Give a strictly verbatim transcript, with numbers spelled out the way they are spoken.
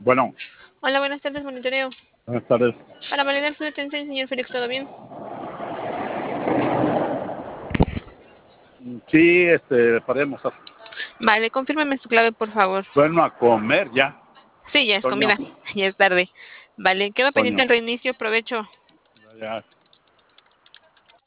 Bueno, Hola, buenas tardes, monitoreo. buenas tardes. Para validar su detención, señor Félix, ¿todo bien? Sí, este, para almorzar. Vale, confírmeme su clave, por favor. Bueno, a comer ya. Sí, ya es Toño, comida, ya es tarde. Vale, quedo pendiente Toño. el reinicio, provecho. Ya,